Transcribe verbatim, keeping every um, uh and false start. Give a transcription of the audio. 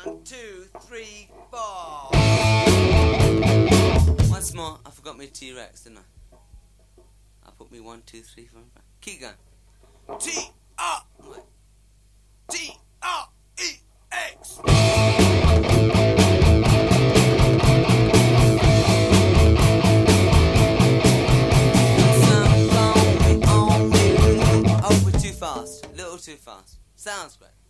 One, two, three, four. Once more, I forgot my T-Rex, didn't I? I put me one, two, three, four, five. Keep going. T R T R E X. Oh, we're too fast. A little too fast. Sounds great.